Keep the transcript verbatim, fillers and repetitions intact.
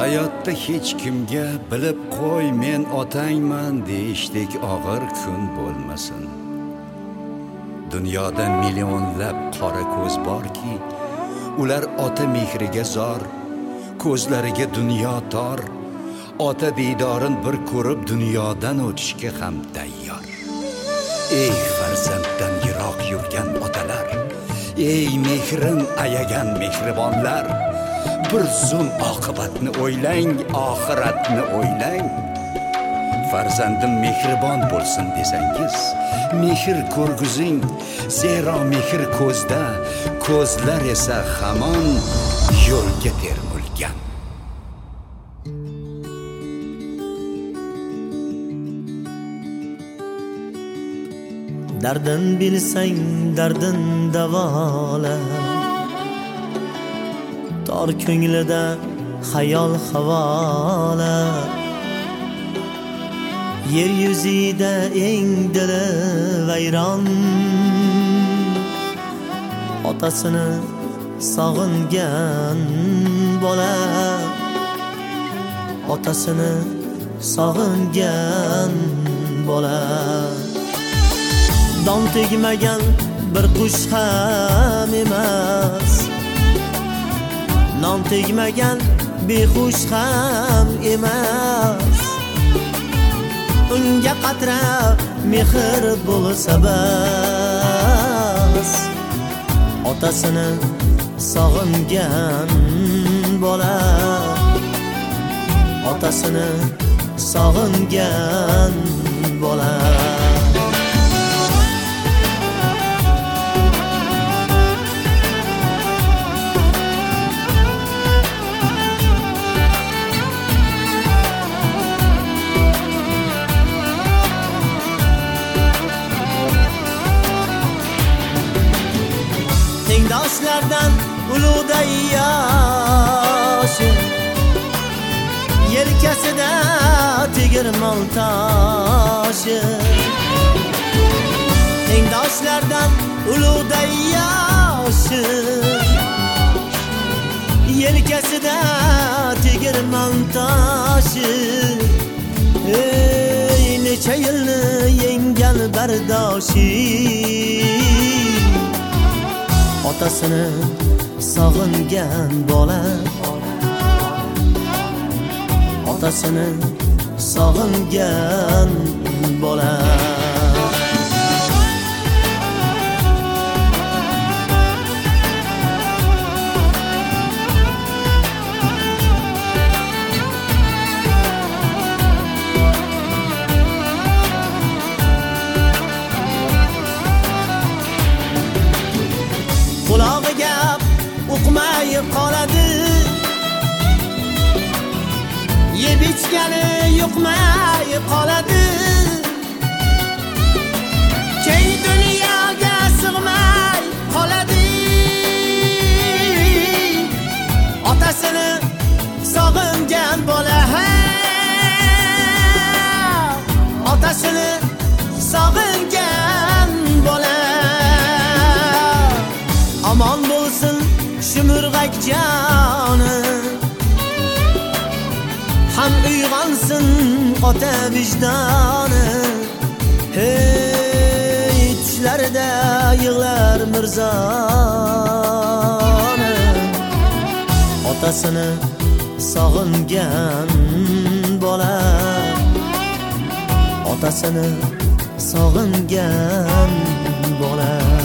Hayotda hech kimga bilib qo'y men otangman deyishdek og'ir kun bo'lmasin. Dunyoda millionlab qora ko'z borki, ular ota mehriga zor, ko'zlariga dunyo tor, ota didorin bir ko'rib dunyodan o'tishga ham tayyor. Ey farzanddan yiroq yurgan otalar, ey mehrin ayagan mehribonlar, bir zum oqibatni o'ylang, oxiratni o'ylang. Farzandim mehribon bo'lsin desangiz, mehr ko'rgizing, zero mehr ko'zda, ko'zlar esa hamon yo'lga termulgan. Dardin bilsang dardin davola, tor ko'nglida xayol havola. Yer yuzida eng dili vayron, otasini sog'ingan bola, otasini sog'ingan bola. Don tegmagan bir qush ham emas, non tegmagan behush ham emas. Unga qatra mehr bo'lsa bas, otasini sog'ingan bola, otasini sog'ingan bola. Tengdoshlardan ulug'day yoshi, yelkasida tegirmon toshi. Tengdoshlardan ulug'day yoshi, yelkasida tegirmon toshi. Ey necha yilni yengan bardoshi, otasini sog'ingan bola, otasini sog'ingan bola. Qulog'iga uqmay qoladi, yeb ichgani yuqmay qoladi. Keng dunyoga sig'may qoladi, otasini sog'ingan bola, otasini sog'ingan bola. Aman bo'lsin shumurg'ak joni, ham uyg'onsin ota vijdoni. Hey tushlarida yig'lar mirzoni, otasini sog'ingan bola, otasini sog'ingan bola.